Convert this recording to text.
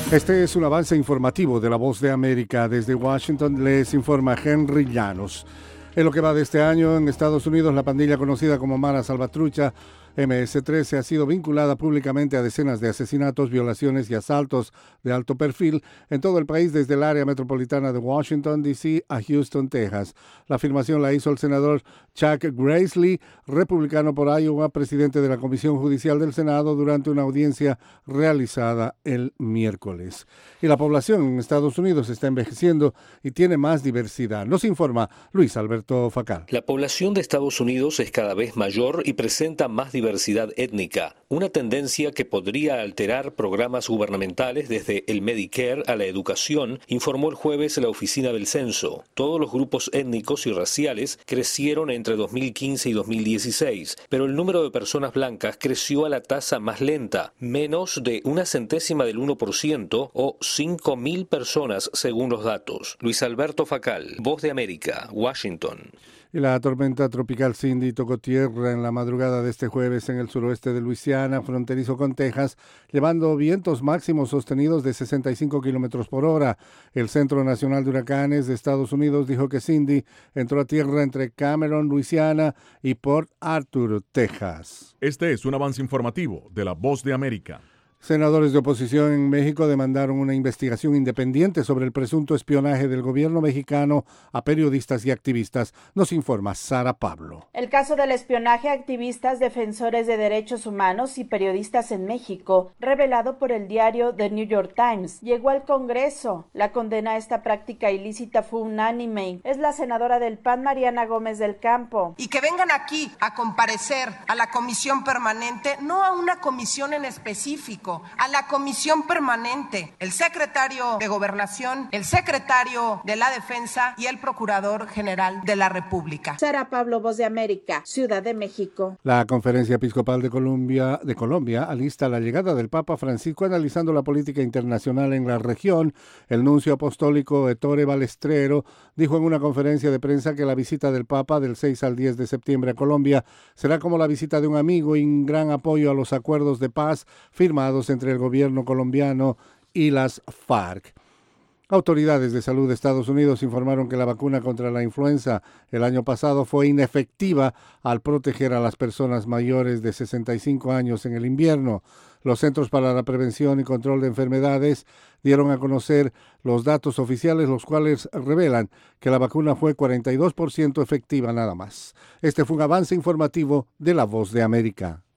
Este es un avance informativo de La Voz de América. Desde Washington les informa Henry Llanos. En lo que va de este año, en Estados Unidos, la pandilla conocida como Mara Salvatrucha, MS-13, ha sido vinculada públicamente a decenas de asesinatos, violaciones y asaltos de alto perfil en todo el país, desde el área metropolitana de Washington, D.C. a Houston, Texas. La afirmación la hizo el senador Chuck Grassley, republicano por Iowa, presidente de la Comisión Judicial del Senado, durante una audiencia realizada el miércoles. Y la población en Estados Unidos está envejeciendo y tiene más diversidad. Nos informa Luis Alberto Facal. La población de Estados Unidos es cada vez mayor y presenta más diversidad étnica, una tendencia que podría alterar programas gubernamentales desde el Medicare a la educación, informó el jueves la Oficina del Censo. Todos los grupos étnicos y raciales crecieron entre 2015 y 2016, pero el número de personas blancas creció a la tasa más lenta, menos de 0,1% o 5.000 personas según los datos. Luis Alberto Facal, Voz de América, Washington. Y la tormenta tropical Cindy tocó tierra en la madrugada de este jueves en el suroeste de Luisiana, fronterizo con Texas, llevando vientos máximos sostenidos de 65 kilómetros por hora. El Centro Nacional de Huracanes de Estados Unidos dijo que Cindy entró a tierra entre Cameron, Luisiana, y Port Arthur, Texas. Este es un avance informativo de La Voz de América. Senadores de oposición en México demandaron una investigación independiente sobre el presunto espionaje del gobierno mexicano a periodistas y activistas. Nos informa Sara Pablo. El caso del espionaje a activistas, defensores de derechos humanos y periodistas en México, revelado por el diario The New York Times, llegó al Congreso. La condena a esta práctica ilícita fue unánime. Es la senadora del PAN, Mariana Gómez del Campo. Y que vengan aquí a comparecer a la comisión permanente, no a una comisión en específico, a la comisión permanente, el secretario de Gobernación, el secretario de la Defensa y el Procurador General de la República. Sara Pablo, Voz de América, Ciudad de México. La Conferencia Episcopal de Colombia alista la llegada del Papa Francisco, analizando la política internacional en la región. El nuncio apostólico Ettore Balestrero dijo en una conferencia de prensa que la visita del Papa del 6 al 10 de septiembre a Colombia será como la visita de un amigo y un gran apoyo a los acuerdos de paz firmados entre el gobierno colombiano y las FARC. Autoridades de salud de Estados Unidos informaron que la vacuna contra la influenza el año pasado fue inefectiva al proteger a las personas mayores de 65 años en el invierno. Los Centros para la Prevención y Control de Enfermedades dieron a conocer los datos oficiales, los cuales revelan que la vacuna fue 42% efectiva nada más. Este fue un avance informativo de La Voz de América.